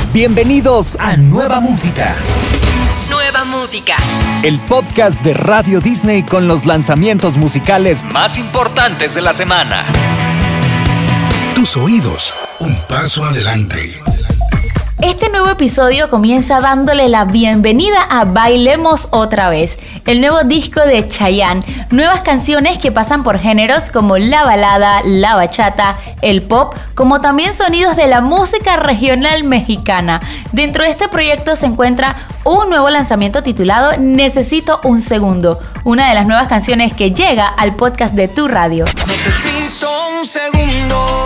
Bienvenidos a Nueva Música. Nueva Música. El podcast de Radio Disney con los lanzamientos musicales más importantes de la semana. Tus oídos, un paso adelante. Este nuevo episodio comienza dándole la bienvenida a Bailemos Otra Vez, el nuevo disco de Chayanne. Nuevas canciones que pasan por géneros como la balada, la bachata, el pop, como también sonidos de la música regional mexicana. Dentro de este proyecto se encuentra un nuevo lanzamiento titulado Necesito un Segundo, una de las nuevas canciones que llega al podcast de Tu Radio. Necesito un segundo.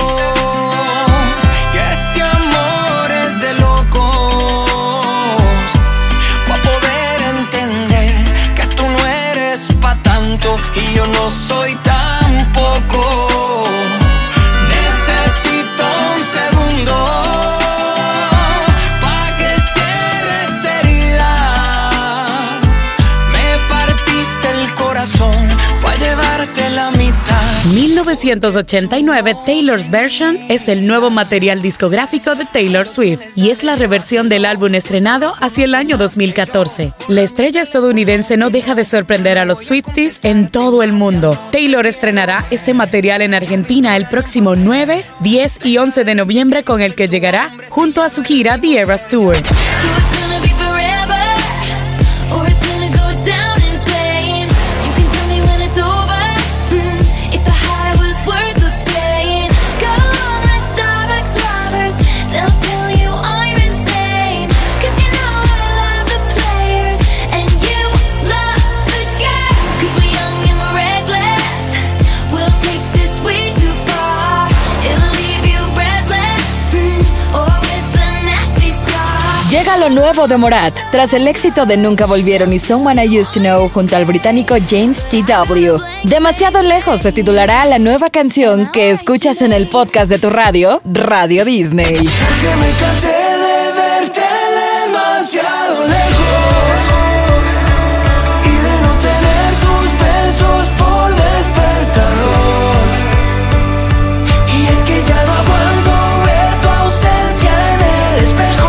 Y yo no soy tampoco. Necesito un segundo pa' que cierre esta herida. Me partiste el corazón pa' llevarte la mitad. 1989 Taylor's Version es el nuevo material discográfico de Taylor Swift y es la reversión del álbum estrenado hacia el año 2014. La estrella estadounidense no deja de sorprender a los Swifties en todo el mundo. Taylor estrenará este material en Argentina el próximo 9, 10 y 11 de noviembre, con el que llegará junto a su gira The Eras Tour. Llega lo nuevo de Morat. Tras el éxito de Nunca Volvieron y Someone I Used to Know junto al británico James T.W. Demasiado Lejos se titulará la nueva canción que escuchas en el podcast de Tu Radio, Radio Disney. Porque me cansé de verte demasiado lejos y de no tener tus besos por despertador. Y es que ya no aguanto ver tu ausencia en el espejo.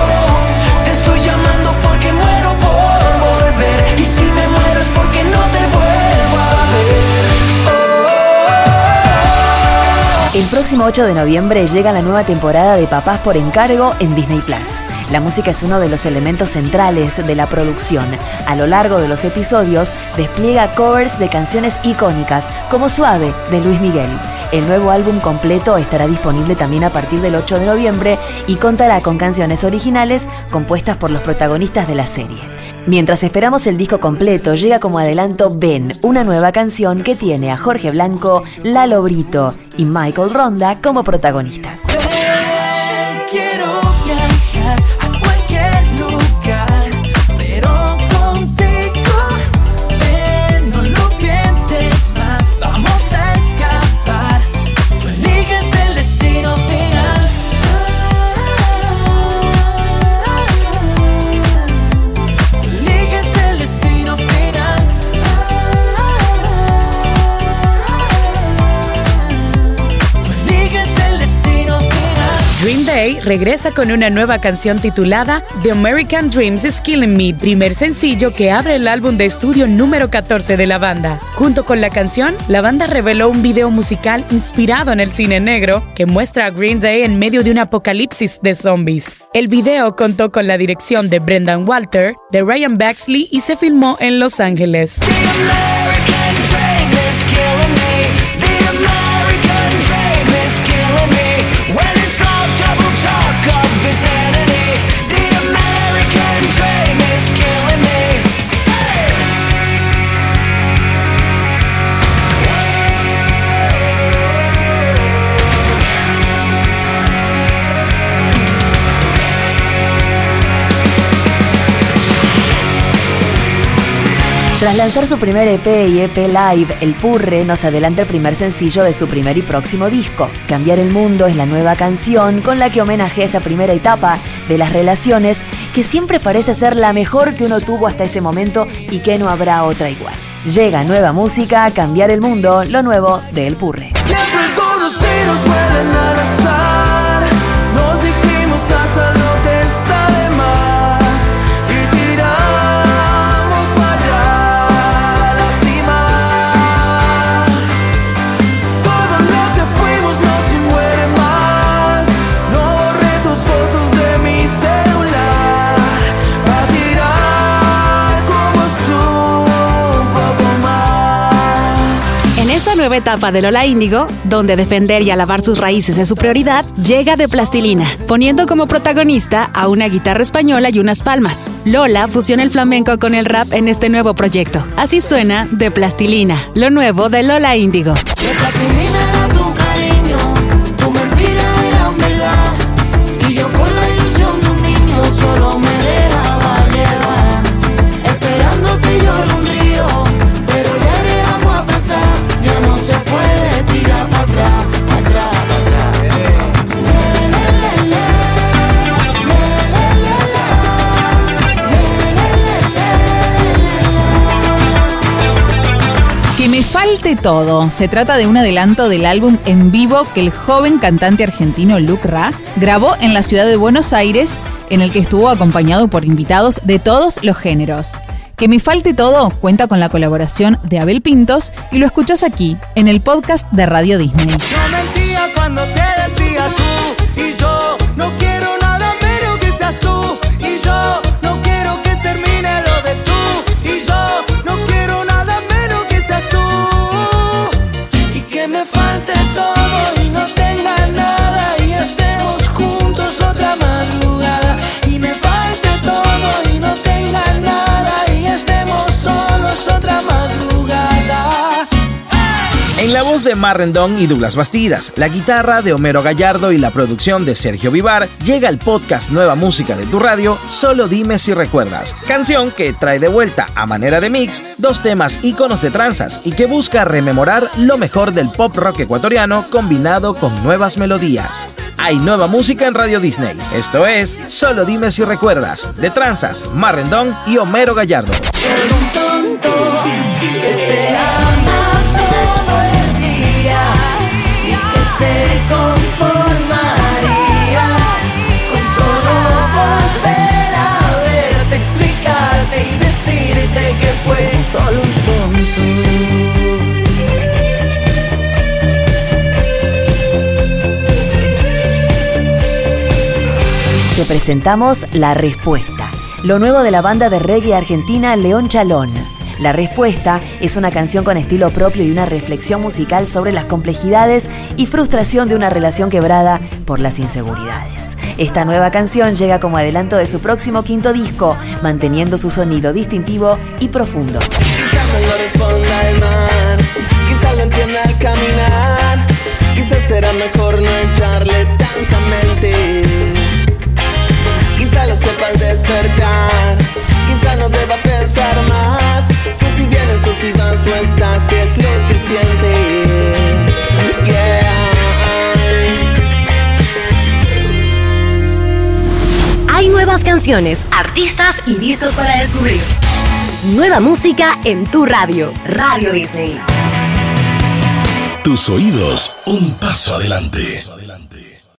El próximo 8 de noviembre llega la nueva temporada de Papás por Encargo en Disney Plus. La música es uno de los elementos centrales de la producción. A lo largo de los episodios despliega covers de canciones icónicas como Suave de Luis Miguel. El nuevo álbum completo estará disponible también a partir del 8 de noviembre y contará con canciones originales compuestas por los protagonistas de la serie. Mientras esperamos el disco completo, llega como adelanto Ven, una nueva canción que tiene a Jorge Blanco, Lalo Brito y Michael Ronda como protagonistas. Quiero viajar a cualquier lugar, pero contigo, ven, no lo pienses más, vamos a escapar, tú eliges el destino final. Tú eliges el destino final. Tú eliges el destino final. Green Day regresa con una nueva canción titulada The American Dreams is Killing Me, primer sencillo que abre el álbum de estudio número 14 de la banda. Junto con la canción, la banda reveló un video musical inspirado en el cine negro que muestra a Green Day en medio de un apocalipsis de zombies. El video contó con la dirección de Brendan Walter, de Ryan Baxley y se filmó en Los Ángeles. Tras lanzar su primer EP y EP Live, El Purre nos adelanta el primer sencillo de su primer y próximo disco. Cambiar el Mundo es la nueva canción con la que homenajea esa primera etapa de las relaciones que siempre parece ser la mejor que uno tuvo hasta ese momento y que no habrá otra igual. Llega nueva música, Cambiar el Mundo, lo nuevo de El Purre. Si algunos tiros vuelan al azar, nos dijimos hasta no te estar. nueva etapa de Lola Índigo, donde defender y alabar sus raíces es su prioridad, llega de Plastilina, poniendo como protagonista a una guitarra española y unas palmas. Lola fusiona el flamenco con el rap en este nuevo proyecto. Así suena De Plastilina, lo nuevo de Lola Índigo. Solo me dejaba llevar, esperándote yo río, pero ya dejamos a pasar, ya no se puede tirar para atrás, para atrás, para atrás. Que me falte todo. Se trata de un adelanto del álbum en vivo que el joven cantante argentino Luc Ra grabó en la ciudad de Buenos Aires, en el que estuvo acompañado por invitados de todos los géneros. Que me falte todo cuenta con la colaboración de Abel Pintos y lo escuchás aquí, en el podcast de Radio Disney. No mentía cuando te decía tú y yo no quiero nada menos que seas tú y yo no quiero que termine lo de tú y yo no quiero nada menos que seas tú y que me falte todo y no tenga nada y estemos juntos otra madrugada y me falte todo y no tenga nada y estemos solos otra madrugada. En la voz de Marrendón y Douglas Bastidas, la guitarra de Homero Gallardo y la producción de Sergio Vivar, llega el podcast Nueva Música de tu Radio, Solo Dime Si Recuerdas, canción que trae de vuelta a manera de mix 2 temas íconos de tranzas y que busca rememorar lo mejor del pop rock ecuatoriano combinado con nuevas melodías. Hay nueva música en Radio Disney, esto es Solo Dime Si Recuerdas, de tranzas, Marrendón y Homero Gallardo. Se conformaría con solo volver a verte, explicarte y decirte que fue solo un tonto. Te presentamos La Respuesta, lo nuevo de la banda de reggae argentina León Chalón. La Respuesta es una canción con estilo propio y una reflexión musical sobre las complejidades y frustración de una relación quebrada por las inseguridades. Esta nueva canción llega como adelanto de su próximo 5º disco, manteniendo su sonido distintivo y profundo. Quizás no lo responda el mar, quizás lo entienda al caminar, quizás será mejor no echarle tanta mente, quizás lo sepa al despertar, quizás no deba pensar más, que si vienes o si vas o estás, ¿qué es lo que sientes? Yeah. Hay nuevas canciones, artistas y discos para descubrir. Nueva música en tu radio, Radio Disney. Tus oídos, un paso adelante.